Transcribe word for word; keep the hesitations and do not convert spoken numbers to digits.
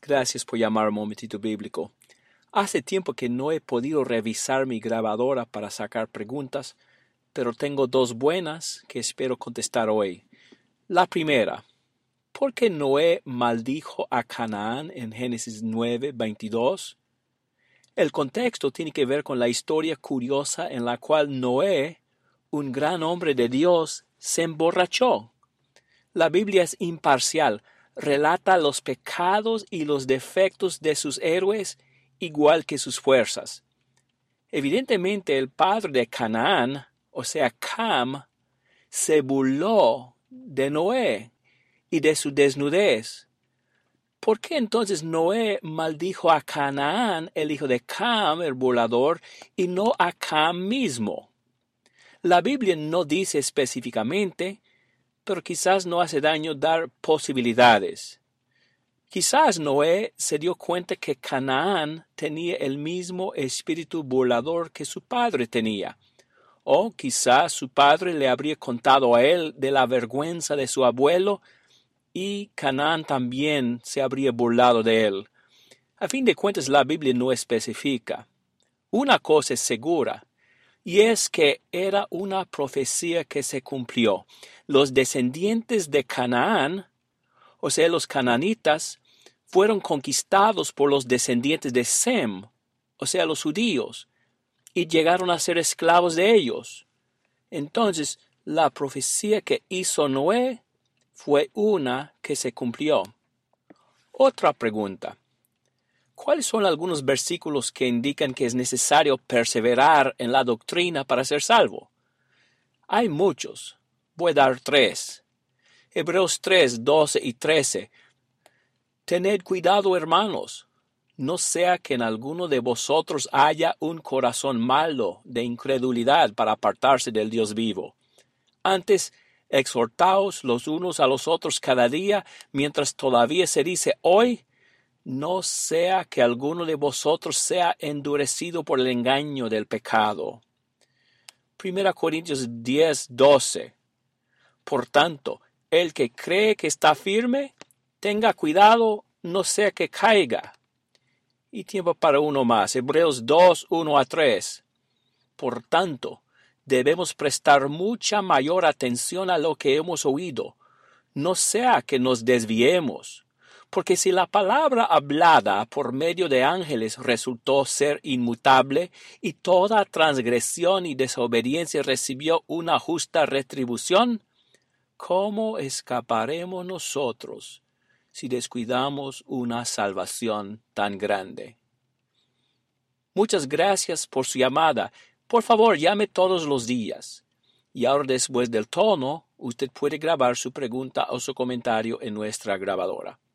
Gracias por llamar a Momentito Bíblico. Hace tiempo que no he podido revisar mi grabadora para sacar preguntas, pero tengo dos buenas que espero contestar hoy. La primera, ¿por qué Noé maldijo a Canaán en Génesis nueve veintidós? El contexto tiene que ver con la historia curiosa en la cual Noé, un gran hombre de Dios, se emborrachó. La Biblia es imparcial, relata los pecados y los defectos de sus héroes igual que sus fuerzas. Evidentemente el padre de Canaán, o sea Cam, se burló de Noé y de su desnudez. ¿Por qué entonces Noé maldijo a Canaán, el hijo de Cam, el burlador, y no a Cam mismo? La Biblia no dice específicamente, pero quizás no hace daño dar posibilidades. Quizás Noé se dio cuenta que Canaán tenía el mismo espíritu burlador que su padre tenía. O quizás su padre le habría contado a él de la vergüenza de su abuelo y Canaán también se habría burlado de él. A fin de cuentas, la Biblia no especifica. Una cosa es segura, y es que era una profecía que se cumplió. Los descendientes de Canaán, o sea, los cananitas, fueron conquistados por los descendientes de Sem, o sea, los judíos, y llegaron a ser esclavos de ellos. Entonces, la profecía que hizo Noé fue una que se cumplió. Otra pregunta. ¿Cuáles son algunos versículos que indican que es necesario perseverar en la doctrina para ser salvo? Hay muchos. Voy a dar tres. Hebreos tres, doce y trece. Tened cuidado, hermanos, no sea que en alguno de vosotros haya un corazón malo de incredulidad para apartarse del Dios vivo. Antes, exhortaos los unos a los otros cada día, mientras todavía se dice hoy, no sea que alguno de vosotros sea endurecido por el engaño del pecado. Primera Corintios diez, doce. Por tanto, el que cree que está firme, tenga cuidado, no sea que caiga. Y tiempo para uno más. Hebreos dos, uno a tres. Por tanto, debemos prestar mucha mayor atención a lo que hemos oído, no sea que nos desviemos. Porque si la palabra hablada por medio de ángeles resultó ser inmutable, y toda transgresión y desobediencia recibió una justa retribución, ¿cómo escaparemos nosotros si descuidamos una salvación tan grande? Muchas gracias por su llamada. Por favor, llame todos los días. Y ahora, después del tono, usted puede grabar su pregunta o su comentario en nuestra grabadora.